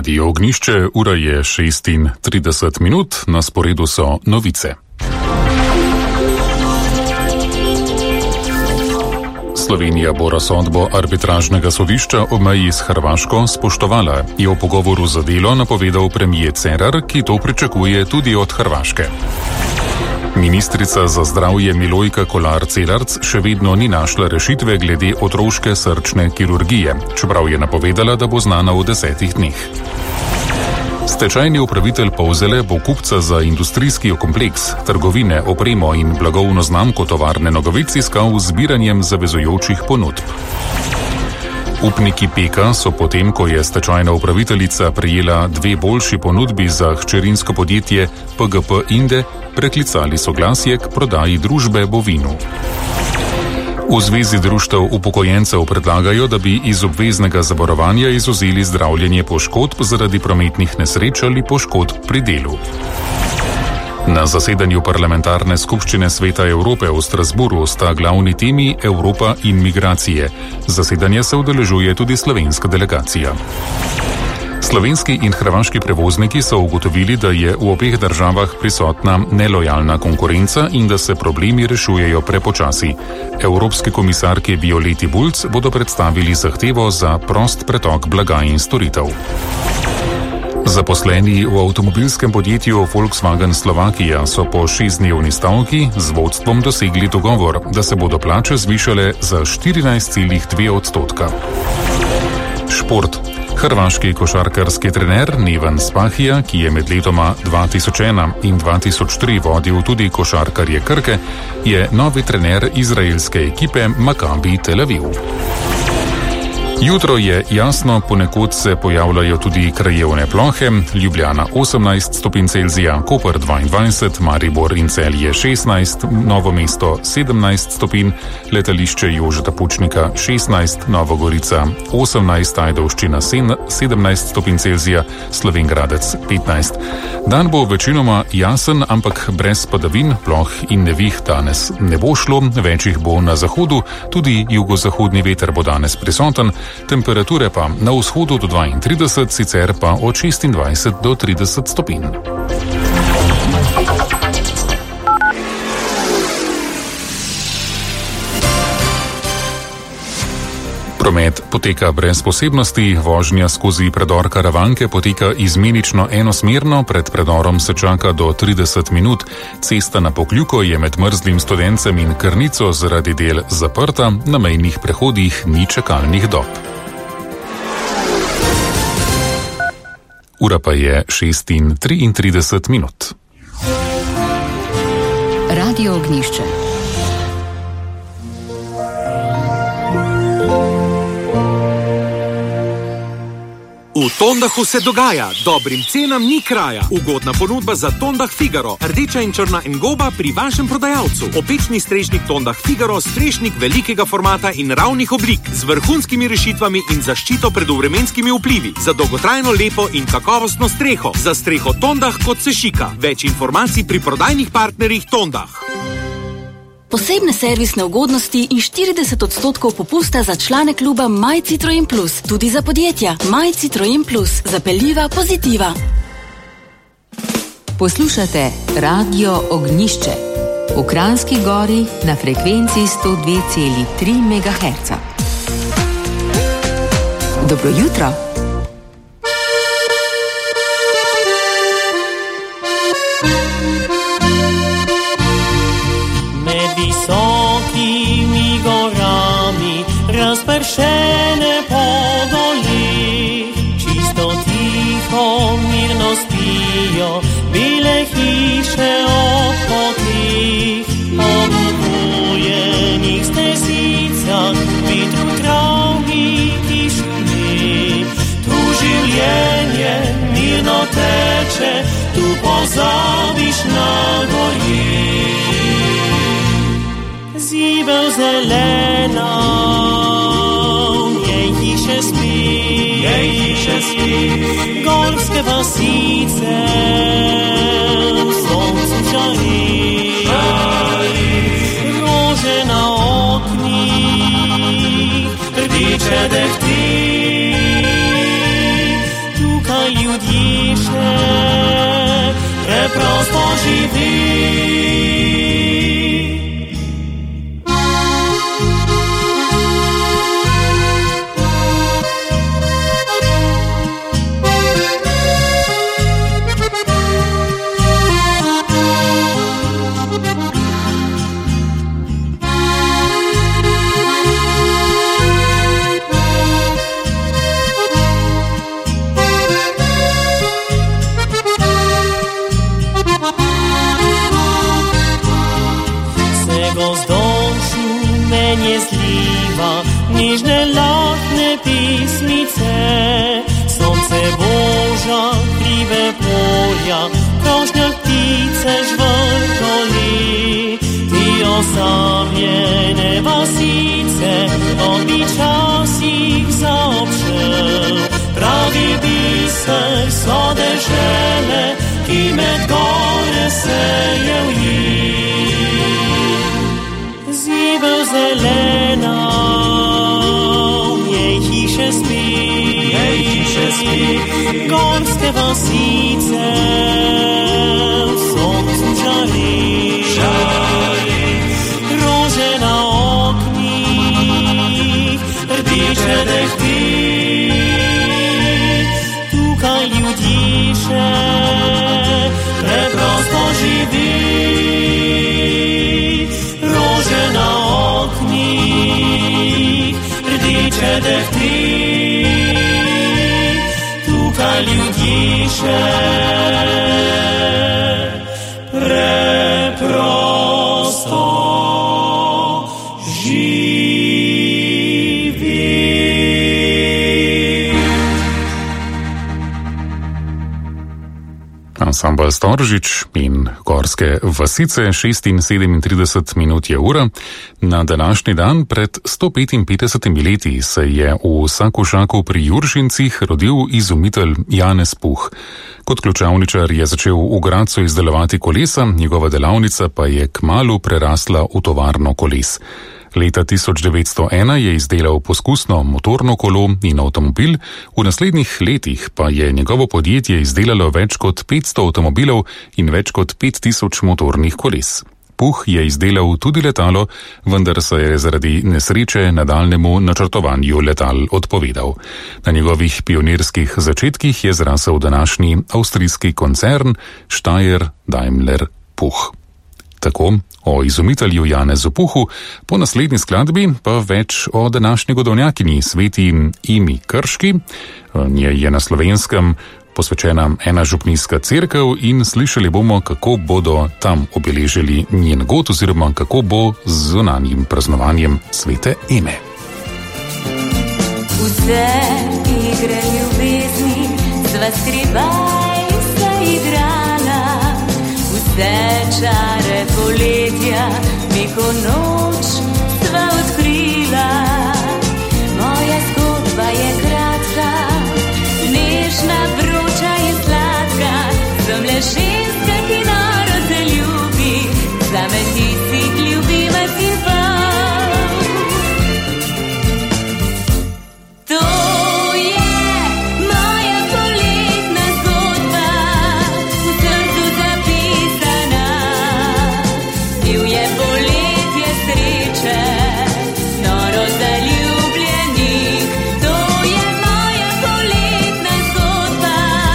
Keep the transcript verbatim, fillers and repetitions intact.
Radio Ognišče, ura je šestintrideset minut, na sporedu so novice. Slovenija bo razsodbo arbitražnega sodišča o meji s Hrvaško spoštovala, je v pogovoru za Delo napovedal premier Cerar, ki to pričakuje tudi od Hrvaške. Ministrica za zdravje Milojka Kolar Celarc še vedno ni našla rešitve glede otroške srčne kirurgije, čeprav je napovedala, da bo znana v desetih dneh. Stečajni upravitelj Polzele bo kupca za industrijski kompleks, trgovine, opremo in blagovno znamko tovarne Nogavic iskal z zbiranjem zavezujočih ponudb. Upniki Peka so potem, ko je stečajna upraviteljica prejela dve boljši ponudbi za hčerinsko podjetje P G P Inde, preklicali soglasje k prodaji družbe Bovinu. V Zvezi društev upokojencev predlagajo, da bi iz obveznega zavarovanja izvzeli zdravljenje poškodb zaradi prometnih nesreč ali poškodb pri delu. Na zasedanju parlamentarne skupščine Sveta Evrope v Strasburu sta glavni temi Evropa in migracije. Zasedanje se udeležuje tudi slovenska delegacija. Slovenski in hrvaški prevozniki so ugotovili, da je v obeh državah prisotna nelojalna konkurenca in da se problemi rešujejo prepočasi. Evropski komisarki Violeti Bulc bodo predstavili zahtevo za prost pretok blaga in storitev. Zaposleni v avtomobilskem podjetju Volkswagen Slovakia so po šestdnevni stavki z vodstvom dosegli dogovor, da se bodo plače zvišale za štirinajst celih dve odstotka. Šport. Hrvaški košarkarski trener Neven Spahija, ki je med letoma dva tisoč ena in dva tisoč tri vodil tudi košarkarje Krke, je novi trener izraelske ekipe Maccabi Tel Aviv. Jutro je jasno, ponekod se pojavljajo tudi krajevne plohe, Ljubljana osemnajst stopinj Celzija, Koper dvaindvajset, Maribor in Celje šestnajst, Novo mesto sedemnajst stopinj, letališče Jožeta Pučnika šestnajst, Nova Gorica osemnajst, Ajdovščina sedemnajst stopinj Celzija, Slovenj Gradec petnajst. Dan bo večinoma jasen, ampak brez padavin, ploh in nevih danes ne bo šlo, več jih bo na zahodu, tudi jugozahodni veter bo danes prisoten, temperature pa na vzhodu do dvaintrideset, sicer pa od šestindvajset do trideset stopinj. Promet poteka brez posebnosti, vožnja skozi predor Karavanke poteka izmenično enosmerno, pred predorom se čaka do trideset minut, cesta na Pokljuko je med Mrzlim Studencem in Krnico zaradi del zaprta, na mejnih prehodih ni čakalnih dob. Ura pa je šestintrideset minut. Radio Ognišče. V Tondahu se dogaja, dobrim cenam ni kraja. Ugodna ponudba za Tondah Figaro, rdeča in črna engoba pri vašem prodajalcu. Opečni strešnik Tondah Figaro, strešnik velikega formata in ravnih oblik, z vrhunskimi rešitvami in zaščito pred vremenskimi vplivi. Za dolgotrajno lepo in kakovostno streho. Za streho Tondah kot se šika. Več informacij pri prodajnih partnerjih Tondah. Posebne servisne ugodnosti in štirideset odstotkov popusta za člane kluba My Citroen Plus, tudi za podjetja. My Citroen Plus, zapeljiva pozitiva. Poslušate Radio Ognišče v Kranjski Gori na frekvenci sto dve celi tri megaherca. Dobro jutro. Visokimi gorami, razpršene po dolih, čisto tiho, mirno spijo, bele hiše ob potih, ob obujenih stezicah, vetru travni, ki šumi. Tu življenje mirno teče, tu pozabiš na gorje. Zibel zelena, njej hiše spi, njej hiše spi. Gorske vasice v soncu žari, žari. Rože na oknih, rdiče dehti. Tukaj ljudje še preprosto živi. Nižne lahne pismice, sonce Boža, krive polja, krošnjak ptice žvrkoli, ti osamljene vasice, on bi časih zaobšel, pravi biser so dežele, ki med gore sejev jih. Zibel zelena, gorske vasice v soncu žari, žari, rože na oknih, rdeče dehti. Tukaj ljudje še preprosto živi, rože na oknih, rdeče dehti. Ljudje še preprosto živi. Ansambel Storžič in gorske vasice, šest in sedemintrideset minut je ura. Na današnji dan pred sto petinpetdesetimi leti se je v Sakušaku pri Juršincih rodil izumitelj Janez Puh. Kot ključavničar je začel v Gradcu izdelovati kolesa, njegova delavnica pa je kmalu prerasla v tovarno koles. Leta tisoč devetsto ena je izdelal poskusno motorno kolo in avtomobil, v naslednjih letih pa je njegovo podjetje izdelalo več kot petsto avtomobilov in več kot pet tisoč motornih koles. Puh je izdelal tudi letalo, vendar se je zaradi nesreče nadaljnemu načrtovanju letal odpovedal. Na njegovih pionirskih začetkih je zrasel današnji avstrijski koncern Steyr Daimler Puh. Tako o izumitelju Janezu Puhu, po naslednji skladbi pa več o današnji godovnjakinji sveti Imi Krški. Njej je na Slovenskem posvečena ena župnijska cerkev in slišali bomo, kako bodo tam obeležili njen god oziroma kako bo z zunanjim praznovanjem svete Ime. Vse igre ljubezni sva skrivaj zaigrala, vse čare poletja mi ko noč sva odkrila. Moja zgodba je kratka, nežna, vroča in sladka, sem le že